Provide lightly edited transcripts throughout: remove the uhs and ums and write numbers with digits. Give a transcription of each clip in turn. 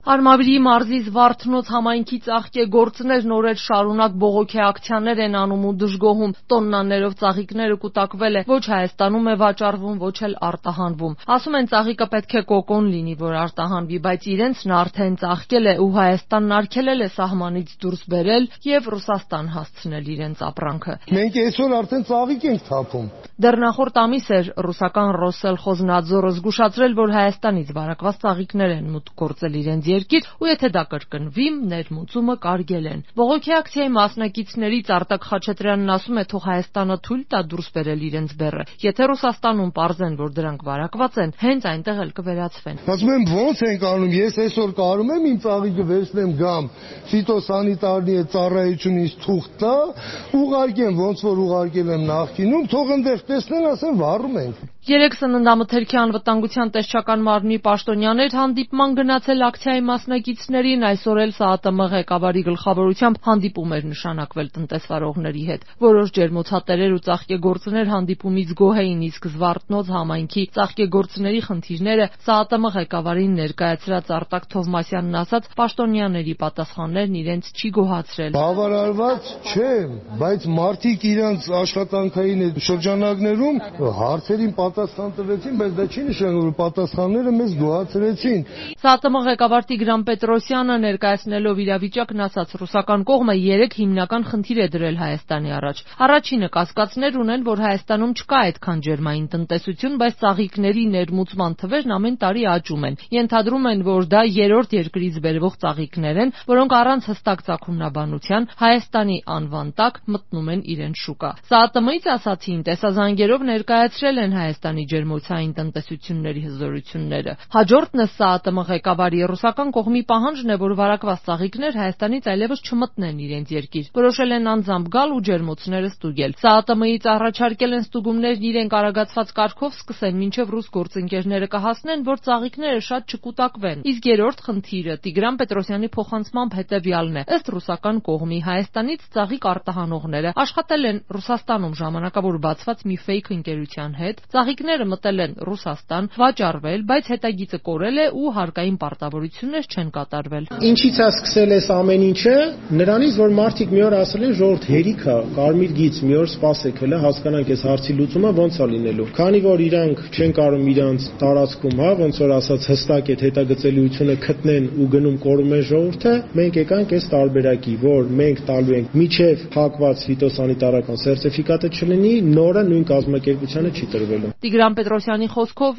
Արմավիրի մարզի Զվարթնոց համայնքի ծաղկեգործներն օրեր շարունակ բողոքի ակցիաներ են անում ու դժգոհում։ Տոննաներով ծաղիկները կուտակվել է, ոչ Հայաստանում է վաճառվում, ոչ էլ արտահանվում։ Ասում են ծաղիկը պետք է կոկոն լինի, որ արտահանվի, բայց իրենց նա արդեն ծաղկել է ու Հայաստանն արգելել է սահմանից դուրս բերել եւ Ռուսաստան հասցնել իրենց ապրանքը։ Մենք այսօր արդեն ծաղիկ ենք թափում։ Դեռ նախորդ ամիս էր ռուսական Ռոսելխոզնադզորը զգուշացրել, որ Հայաստանից վարակված ծաղիկներ են մուտք գործել իրենց երկիր ու եթե դա կրկնվի, ներմուծումը կարգել են։ Բողոքի ակցիայի մասնակիցներից Արտակ Խաչատրյանն ասում է, թող Հայաստանը թույլ տա դուրս բերել իրենց բեռը։ Եթե Ռուսաստանում պարզեն, որ դրանք վարակված են, հենց այնտեղ էլ կվերացվեն։ Ասում եմ, ո՞նց ենք անում, ես այսօր կարում եմ իմ ծաղիկը վերցնեմ գամ, ֆիտոսանիտարի ծառայությունից թուղթ տա, ուղարկեմ ոնց որ ուղարկել եմ նախկինում, թող այնտեղ տեսնեն, ասեն վառում ենք։ Երեք Սննդամթերքի անվտանգության տեսչական մարմնի պաշտոնյաներ հանդիպման գնացել ակցիայի մասնակիցներին, այսօր էլ ՍԱՏՄ ղեկավարի գլխավորությամբ հանդիպում էր նշանակվել տնտեսվարողների հետ։ Որոշ ջերմոցատերեր ու ծաղկեգործներ հանդիպումից գոհ էին, իսկ Զվարթնոց համայնքի ծաղկեգործների խնդիրները ՍԱՏՄ ղեկավարին ներկայացրած Արտակ Թովմասյանն ասաց, պաշտոնյաների պատասխաններն իրենց չի գոհացրել։ Բավարարված չէ, բայց մարդիկ իրենց աշխատանքային շրջանակներում հարցերին պատասխան տվեցին, բայց դա չի նշանակում, որ պատասխանները մեզ գոհացրեցին։ ՍԱՏՄ ղեկավար Տիգրան Պետրոսյանը ներկայացնելով իրավիճակն ասաց, ռուսական կողմը 3 հիմնական խնդիր է դրել Հայաստանի առաջ։ Առաջինը կասկածներ ունեն, որ Հայաստանում չկա այդքան ջերմային տնտեսություն, բայց ծաղիկների ներմուծման թվերն ամեն տարի աճում են։ Ենթադրում են, որ դա երրորդ երկրից բերվող ծաղիկներ են, որոնք առանց հստակ ծագումնաբանության Հայաստանի անվան տակ մտնում են իրենց շուկա։ ՍԱՏՄ-ից ասացին, տեսազանգերով ներկայացրել են Հայաստանի ջերմոցային տնտեսությունների հզորությունները։ Հաջորդն ըստ ՍԱՏՄ ղեկավարի ռուսական կողմի պահանջն է, որ վարակված ծաղիկներ Հայաստանից այլևս չմտնեն իրենց երկիր։ Որոշել են անձամբ գալ ու ջերմոցները ստուգել։ ՍԱՏՄ-ից առաջարկել են ստուգումներն իրենք արագացված կարգով սկսեն, մինչև ռուս գործընկերները կհասնեն, որ ծաղիկները շատ չկուտակվեն։ Իսկ երրորդ խնդիրը Տիգրան Պետրոսյանի փոխանցմամբ հետևյալն է. ըստ ռուսական կողմի Հայաստանից ծաղիկ արտահանողները աշխատել են Ռուսաստանում ժամանակավոր բացված մի ֆեյք ընկերության հետ, ծաղիկները մտել են Ռուսաստան, վաճառվել, բայց հետագիծը կորել է ու հարկային պարտավորություններ չեն կատարվել։ Ինչից է սկսել այս ամեն ինչը, նրանից, որ մարդիկ մի օր ասել են, ժողովուրդ հերիք է, կարմիր գիծ, մի օր սպասեք, հələ հասկանանք այս հարցի լուծումը ոնց է լինելու։ Քանի որ իրանք չեն կարող իրանց տարածքում, ոնց որ ասած, հստակ այդ հետագծելիությունը գտնեն ու գնում կորում են ժողովուրդը, մենք եկանք այս տարբերակի, որ մենք տալու ենք միջև փակված ֆիտոսանիտարական սերտիֆիկատը չլինի, նորը նույն կազմակերպությանը չի տրվելու։ Տիգրան Պետրոսյանի խոսքով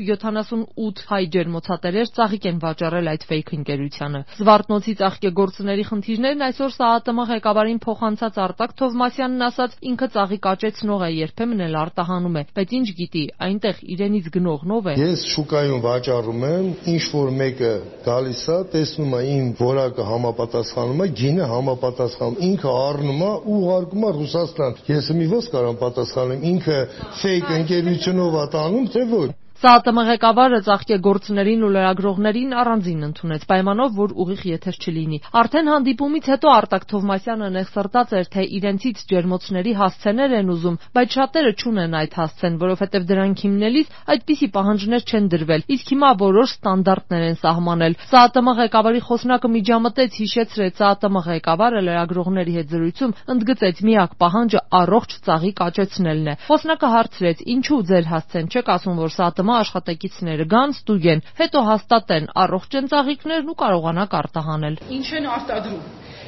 78 հայ ջերմոցատերեր ծաղիկ են վաճառել այդ ֆեյք ընկերությանը։ Զվարթնոցի ծաղկեգործների խնդիրներն այսօր ՍԱՏՄ ղեկավարին փոխանցած Արտակ Թովմասյանն ասաց, ինքը ծաղիկ աճեցնող է, երբեմն էլ արտահանում է, բայց ինչ գիտի, այնտեղ իրենից գնողն ով է։ Ես շուկայում վաճառում եմ, ինչ որ մեկը գալիս է, տեսնում է իմ որակը համապատասխանում է, գինը համապատասխանում, ինքը առնում է ու ուղարկում է Ռուսաստան։ Ես մի ոնց կարամ պատասխանեմ, ինքը ֆեյք ընկերությունով է տանում, թե ոչ։ ՍԱՏՄ ղեկավարը ծաղկեգործներին ու լրագրողներին առանձին ընդունեց, պայմանով, որ ուղիղ եթեր չլինի։ Արդեն հանդիպումից հետո Արտակ Թովմասյանը նեղսրտած էր, թե իրենցից ջերմոցների հասցեներ են ուզում, բայց շատերը չունեն այդ հասցեն, որովհետև դրանք հիմնելիս այդպիսի պահանջներ չեն դրվել, իսկ հիմա որոշ ստանդարտներ են սահմանել։ ՍԱՏՄ ղեկավարի խոսնակը միջամտեց, հիշեցրեց ՍԱՏՄ ղեկավարը լրագրողների հետ զրույցում ընդգծեց միակ պահանջը առողջ ծաղիկ աճեցնելն է։ Խոսնակը հարցրեց, ինչու ձեր հասցեն, չեք ասում, որ ՍԱՏՄ աշխատակիցները գան, ստուգեն, հետո հաստատեն առողջ են ծաղիկներն ու կարողանաք արտահանել։ Ինչ են արտադրում,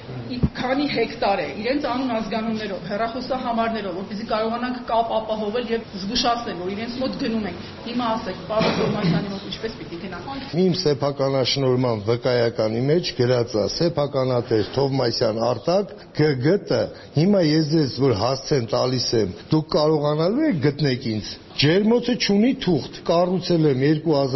քանի հեկտար է, իրենց անուն ազգանուններով, հեռախոսահամարներով, որպեսզի կարողանանք կապ ապահովել եւ զգուշացնել, որ իրենց մոտ գնում ենք։ Հիմա ասեք, պարոն Թովմասյանի մոտ ինչպես պիտի գնանք։ Իմ սեփականաշնորհման վկայականի մեջ գրած է սեփականատեր Թովմասյան Արտակ ԳԳՏ։ Հիմա ես ձեզ որ հասցեն տալիս եմ, դուք կարողանալու եք գտնեք ինձ։ Ջերմոցը չունի թուղթ, կառուցել եմ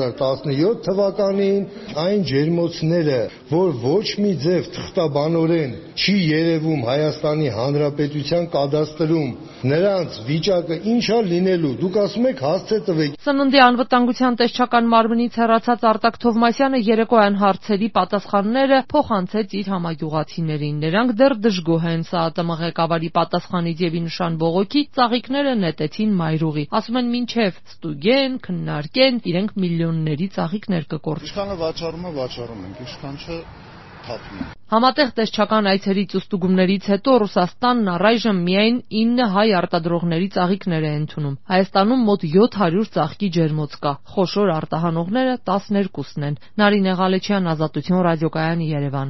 2017 թվականին, այն ջերմոցները, որ ոչ մի ձև թղթաբանորեն չի երևում Հայաստանի Հանրապետության կադաստրում, նրանց վիճակը ինչ է լինելու, դուք ասում եք հասցե տվեք։ Սննդի անվտանգության տեսչական մարմնից հեռացած Արտակ Թովմասյանը երեկոյան հարցերի պատասխանները փոխանցեց իր համագյուղացիներին։ Նրանք դեռ դժգոհ են ՍԱՏՄ ղեկավարի պատասխանից եւ ի նշան բողոքի ծաղիկները նետեցին մայրուղի։ Ասում են են մինչև ստուգեն, քննարկեն, իրենք միլիոնների ծաղիկներ կկորցնեն։ Իշխանը վաճառում ենք, իշխան չէ թափում։ Համատեղ տեսչական այցերից ու ստուգումներից հետո Ռուսաստանն առայժմ միայն 9 հայ արտադրողների ծաղիկներ է ընդունում։ Հայաստանում մոտ 700 ծաղկի ջերմոց կա, խոշոր արտահանողները 12-ն են։ Նարինե Ղալեչյան, Ազատություն ռադիոկայանի, Երևան։